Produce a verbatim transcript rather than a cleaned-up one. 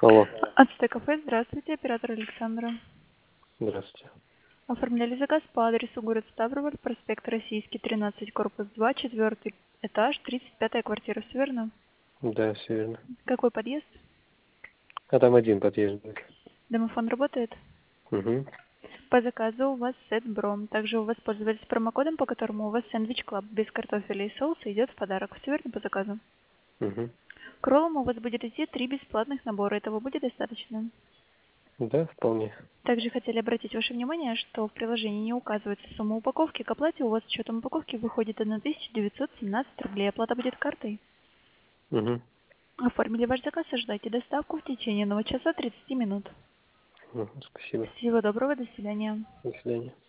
Алло. Ацтекафе, здравствуйте, оператор Александра. Здравствуйте. Оформляли заказ по адресу город Ставрополь, проспект Российский, тринадцать, корпус два, четвертый этаж, тридцать пятая квартира, все верно? Да, все верно. Какой подъезд? А там один подъезд будет. Домофон работает? Угу. По заказу у вас сет Бром. Также вы воспользовались промокодом, по которому у вас сэндвич клаб без картофеля и соуса идет в подарок. Все верно по заказу? Угу. К роллам у вас будет идти три бесплатных набора. Этого будет достаточно? Да, вполне. Также хотели обратить ваше внимание, что в приложении не указывается сумма упаковки. К оплате у вас с учетом упаковки выходит тысяча девятьсот семнадцать рублей. Оплата будет картой. Угу. Оформили ваш заказ, ожидайте доставку в течение одного часа тридцати минут. Угу. Спасибо. Всего доброго, до свидания. До свидания.